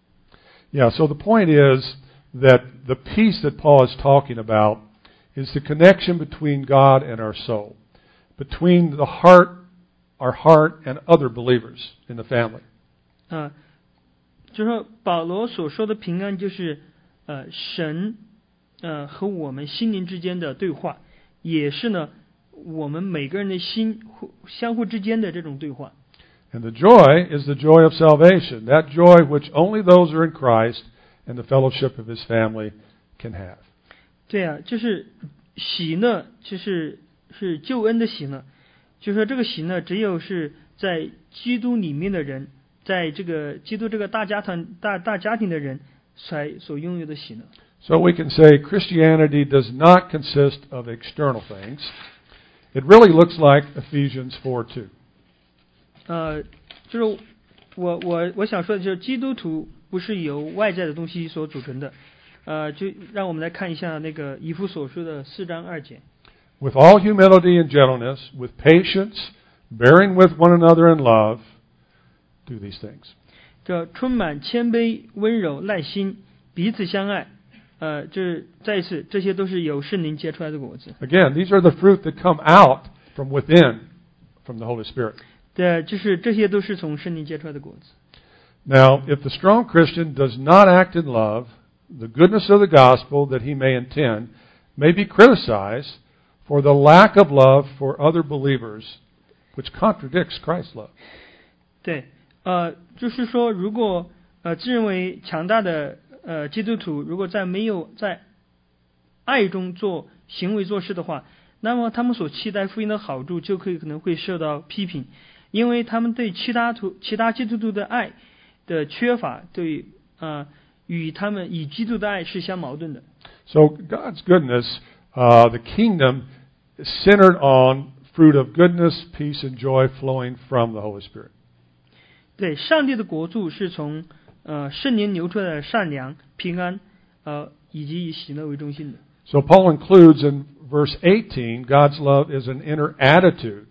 Yeah, so the point is that the peace that Paul is talking about is the connection between God and our soul, between the heart, our heart, and other believers in the family. 啊、呃，就说保罗所说的平安，就是呃神呃和我们心灵之间的对话，也是呢。我们每个人的心相互之间的这种对话。 And the joy is the joy of salvation, that joy which only those who are in Christ and the fellowship of His family can have. 对啊，就是喜乐，就是是救恩的喜乐。就是说这个喜乐，只有是在基督里面的人，在这个基督这个大家庭大大家庭的人才所拥有的喜乐。 So we can say Christianity does not consist of external things. It really looks like Ephesians four two. 呃，就是我我我想说的就是，基督徒不是由外在的东西所组成的。呃，就让我们来看一下那个以弗所书的四章二节。 With all humility and gentleness, with patience, bearing with one another in love, do these things. 这充满谦卑、温柔、耐心，彼此相爱。呃，这再一次，这些都是由圣灵结出来的果子。 Again, these are the fruit that come out from within, from the Holy Spirit. 对，就是这些都是从圣灵结出来的果子。 Now, if the strong Christian does not act in love, the goodness of the gospel that he may intend may be criticized for the lack of love for other believers, which contradicts Christ's love. 对，呃，就是说，如果呃自认为强大的呃基督徒如果在没有在爱中做行为做事的话，那么他们所期待福音的好处就可以可能会受到批评，因为他们对其他徒其他基督徒的爱的缺乏，对啊、呃、与他们与基督的爱是相矛盾的。 So God's goodness, uh, the kingdom is centered on fruit of goodness, peace, and joy flowing from the Holy Spirit. 对，上帝的国度是从呃圣灵流出来的善良、平安，呃以及以喜乐为中心的。 So Paul includes in verse eighteen, God's love is an inner attitude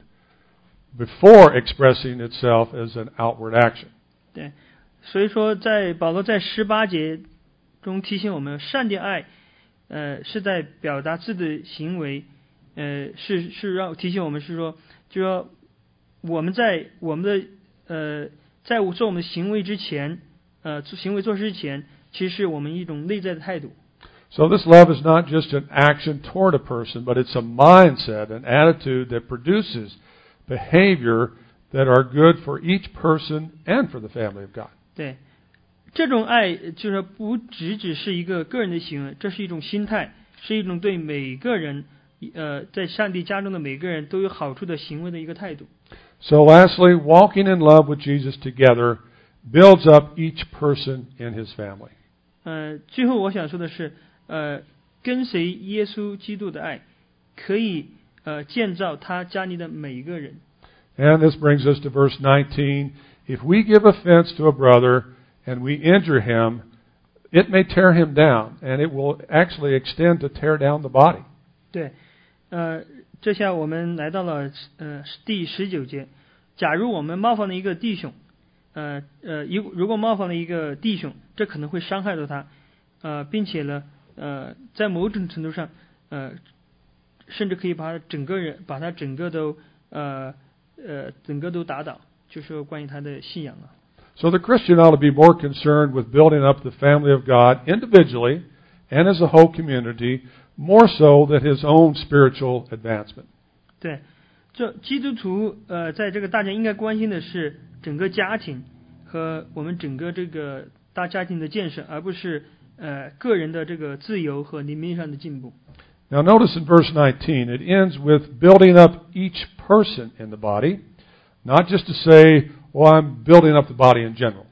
before expressing itself as an outward action. 对，所以说在保罗在十八节中提醒我们，上帝爱，呃是在表达自己的行为，呃是是让提醒我们是说，就说我们在我们的呃在做我们的行为之前，呃行为做事之前，其实是我们一种内在的态度。 So this love is not just an action toward a person, but it's a mindset, an attitude that produces behavior that are good for each person and for the family of God. 对，这种爱就是不只只是一个个人的行为，这是一种心态，是一种对每个人，呃，在上帝家中的每个人都有好处的行为的一个态度。 So lastly, walking in love with Jesus together builds up each person in his family. 呃，最后我想说的是。呃，跟随耶稣基督的爱，可以呃建造他家里的每一个人。 And this brings us to verse nineteen. If we give offense to a brother and we injure him, it may tear him down, and it will actually extend to tear down the body. 对，呃，这下我们来到了呃第十九节。假如我们冒犯了一个弟兄，呃呃，如如果冒犯了一个弟兄，这可能会伤害到他，呃，并且呢。呃，在某种程度上，呃，甚至可以把整个人，把他整个都，呃呃，整个都打倒，就是关于他的信仰啊。 So the Christian ought to be more concerned with building up the family of God individually and as a whole community, more so than his own spiritual advancement. 对，这基督徒呃，在这个大家应该关心的是整个家庭和我们整个这个大家庭的建设，而不是。呃，个人的这个自由和灵命上的进步。 Now notice in verse nineteen, it ends with building up each person in the body, not just to say, well, I'm building up the body in general.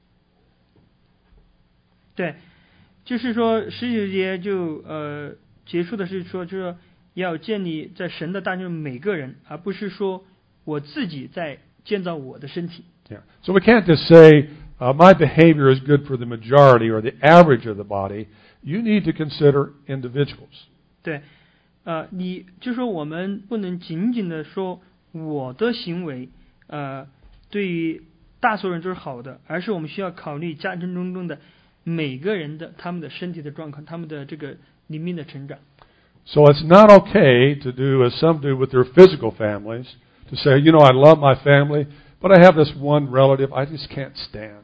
对，就是说十九节就呃结束的是说，就是要建立在神的大中每个人，而不是说我自己在建造我的身体。 Yeah. So we can't just say, Uh, my behavior is good for the majority or the average of the body. You need to consider individuals. 对，呃，你就说我们不能仅仅的说我的行为，呃，对于大多数人都是好的，而是我们需要考虑家庭中中的每个人的他们的身体的状况，他们的这个灵命的成长。 So it's not okay to do as some do with their physical families, to say, you know, I love my family, but I have this one relative I just can't stand.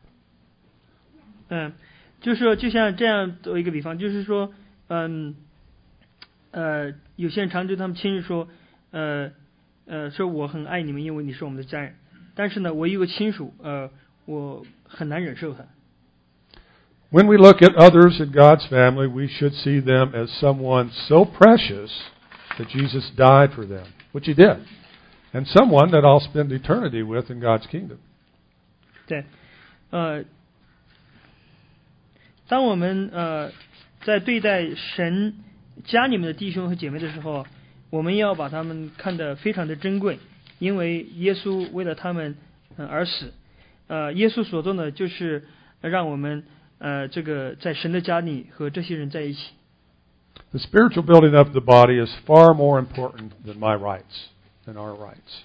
嗯，就是说，就像这样做一个比方，就是说，嗯，呃，有些人常对他们亲人说，呃，呃，说我很爱你们，因为你是我们的家人。但是呢，我有个亲属，呃，我很难忍受他。 When we look at others in God's family, we should see them as someone so precious that Jesus died for them, which He did, and someone that I'll spend eternity with in God's kingdom. 对，呃。当我们呃在对待神家里面的弟兄和姐妹的时候，我们要把他们看得非常的珍贵，因为耶稣为了他们、呃、而死。呃，耶稣所做的就是让我们呃这个在神的家里和这些人在一起。 The spiritual building up of the body is far more important than my rights, than our rights.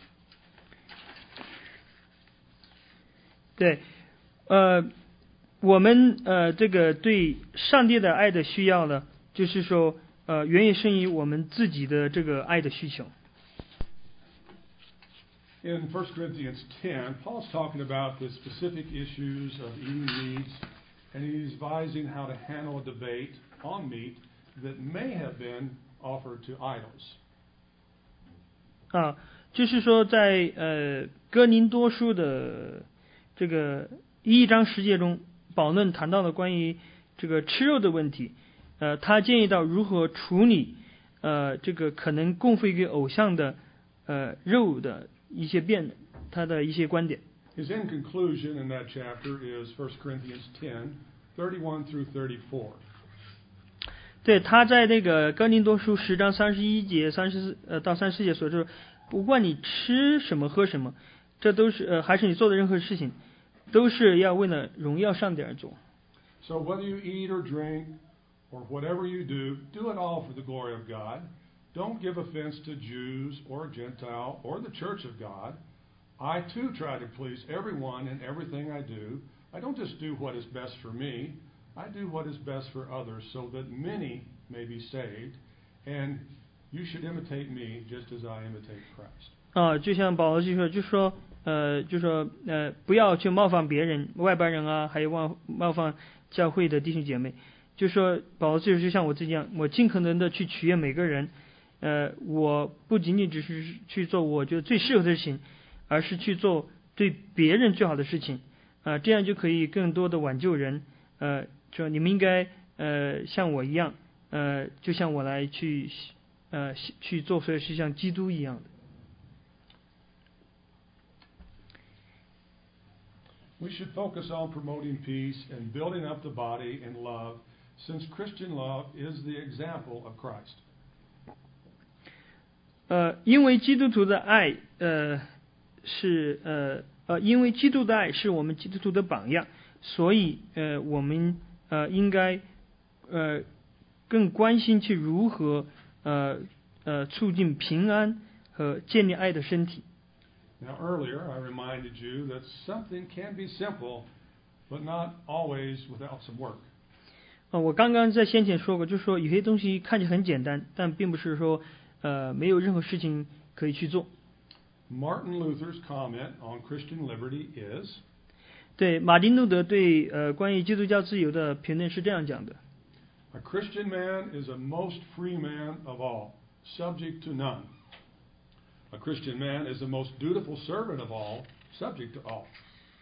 对，呃。我们呃，这个对上帝的爱的需要呢，就是说，呃，远远胜于我们自己的这个爱的需求。 In First Corinthians ten, Paul's talking about the specific issues of eating meats, and he's advising how to handle a debate on meat that may have been offered to idols. 啊，就是说在呃哥林多书的这个一章十节中。保论谈到了关于这个吃肉的问题，呃，他建议到如何处理呃这个可能供奉给偶像的呃肉的一些辩，他的一些观点。 His end conclusion in that chapter is First Corinthians ten, thirty-one through thirty-four. 对，他在那个哥林多书十章三十一节三十呃到三十节所说，不管你吃什么喝什么，这都是呃还是你做的任何事情，都是要为了荣耀上帝而做。 So whether you eat or drink or whatever you do, do it all for the glory of God. Don't give offense to Jews or Gentile or the church of God. I too try to please everyone in everything I do. I don't just do what is best for me. I do what is best for others so that many may be saved. And you should imitate me just as I imitate Christ. 啊，就像保罗就说，就说呃，就说呃，不要去冒犯别人，外邦人啊，还有冒冒犯教会的弟兄姐妹。就说保罗就是就像我这样，我尽可能的去取悦每个人。呃，我不仅仅只是去做我觉得最适合的事情，而是去做对别人最好的事情。啊、呃，这样就可以更多的挽救人。呃，说你们应该呃像我一样，呃，就像我来去呃去做，所以是像基督一样的。 We should focus on promoting peace and building up the body in love, since Christian love is the example of Christ. 呃，因为基督徒的爱，呃，是呃呃，因为基督的爱是我们基督徒的榜样，所以呃，我们呃应该呃更关心去如何呃呃促进平安和建立爱的身体。 Now earlier I reminded you that something can be simple, but not always without some work. 啊，我刚刚在先前说过，就是说有些东西看起来很简单，但并不是说呃没有任何事情可以去做。 Martin Luther's comment on Christian liberty is. 对，马丁路德对呃关于基督教自由的评论是这样讲的。 A Christian man is a most free man of all, subject to none. A Christian man is the most dutiful servant of all, subject to all.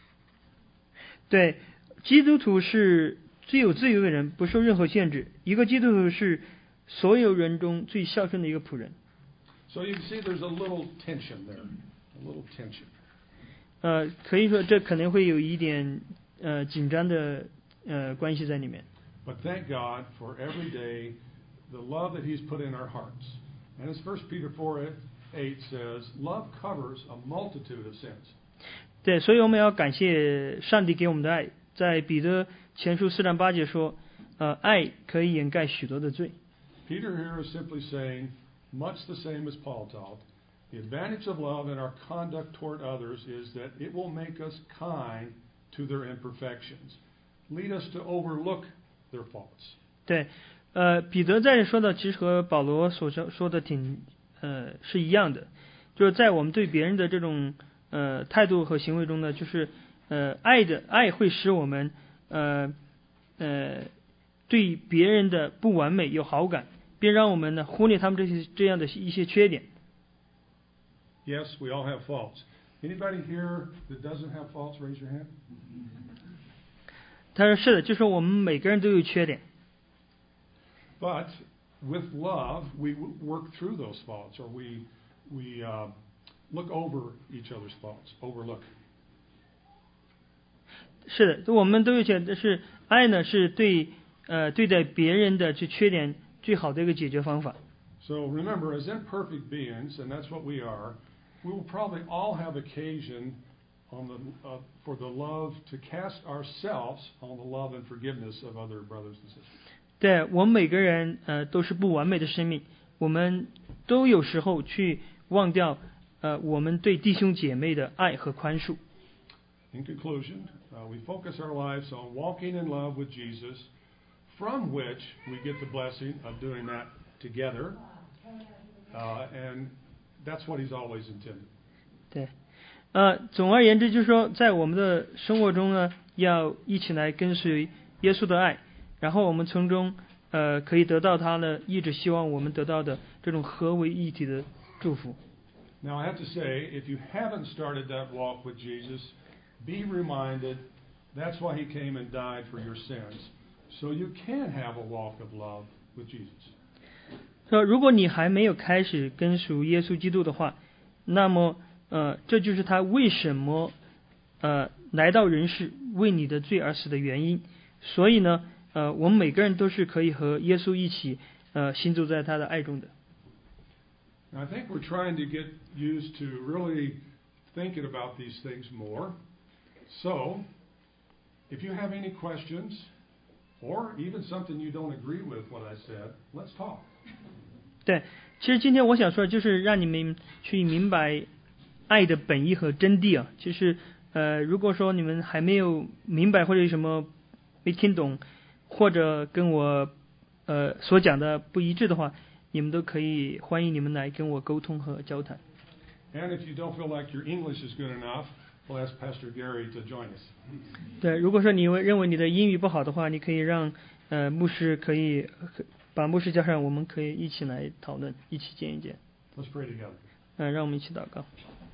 对，基督徒是最有自由的人，不受任何限制。一个基督徒是所有人中最孝顺的一个仆人。 So you can see there's a little tension there, a little tension. 呃，可以说这可能会有一点呃紧张的呃关系在里面。 But thank God for every day the love that He's put in our hearts. And as First Peter four eight says, love covers a multitude of sins. 对，所以我们要感谢上帝给我们的爱。在彼得前书四章八节说，呃，爱可以掩盖许多的罪。 Peter here is simply saying, much the same as Paul taught, the advantage of love in our conduct toward others is that it will make us kind to their imperfections, lead us to overlook their faults. 对，呃，彼得在这说的其实和保罗所说说的挺呃是一样的，就是在我们对别人的这种呃态度和行为中呢，就是呃爱的爱会使我们呃呃对别人的不完美有好感，并让我们呢忽略他们这些这样的一些缺点。 Yes, we all have faults. Anybody here that doesn't have faults, raise your hand. 他说是的，就说我们每个人都有缺点。 But with love, we work through those faults, or we we uh, look over each other's faults, overlook. 是的，我们都有缺点，但是爱呢是对呃对待别人的这缺点最好的一个解决方法。 So remember, as imperfect beings, and that's what we are, we will probably all have occasion on the uh, for the love to cast ourselves on the love and forgiveness of other brothers and sisters. 对，我们每个人呃都是不完美的生命，我们都有时候去忘掉呃我们对弟兄姐妹的爱和宽恕。 In conclusion, uh, we focus our lives on walking in love with Jesus, from which we get the blessing of doing that together, uh, and that's what He's always intended. 对，呃，总而言之，就是说，在我们的生活中呢，要一起来跟随耶稣的爱。然后我们从中呃可以得到他呢一直希望我们得到的这种合为一体的祝福。 Now I have to say, if you haven't started that walk with Jesus, be reminded that's why He came and died for your sins, So you can have a walk of love with Jesus. 说如果你还没有开始跟属耶稣基督的话，那么呃，这就是他为什么呃来到人世为你的罪而死的原因。所以呢，呃，我们每个人都是可以和耶稣一起呃行走在他的爱中的。 I think we're trying to get used to really thinking about these things more. So, if you have any questions, or even something you don't agree with what I said, let's talk. 对，其实今天我想说的就是让你们去明白爱的本意和真谛啊。就是呃，如果说你们还没有明白或者有什么没听懂，或者跟我呃所讲的不一致的话，你们都可以欢迎你们来跟我沟通和交谈。 And if you don't feel like your English is good enough, we'll ask Pastor Gary to join us. 对，如果说你认为你的英语不好的话，你可以让呃牧师可以把牧师叫上，我们可以一起来讨论，一起见一见。 Let's pray together. 嗯、呃，让我们一起祷告。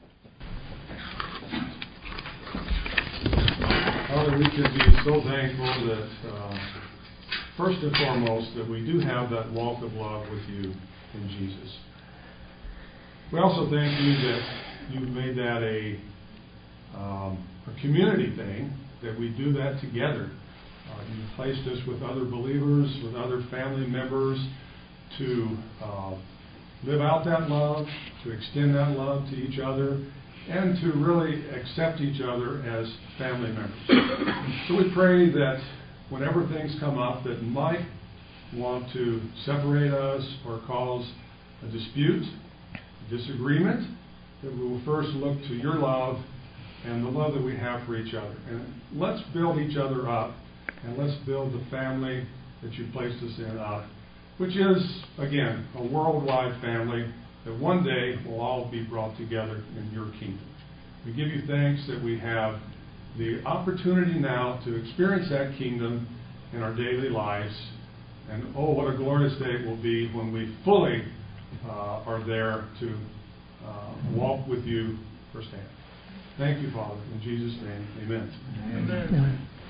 Father, we could be so thankful that, uh, first and foremost, that we do have that walk of love with you in Jesus. We also thank you that you've made that a, um, a community thing, that we do that together. Uh, you've placed us with other believers, with other family members, to uh, live out that love, to extend that love to each other, and to really accept each other as family members. So we pray that whenever things come up that might want to separate us or cause a dispute, a disagreement, that we will first look to your love and the love that we have for each other. And let's build each other up, and let's build the family that you placed us in up, which is, again, a worldwide family that one day will all be brought together in your kingdom. We give you thanks that we have the opportunity now to experience that kingdom in our daily lives. And oh, what a glorious day it will be when we fully uh, are there to uh, walk with you firsthand. Thank you, Father. In Jesus' name, amen. Amen.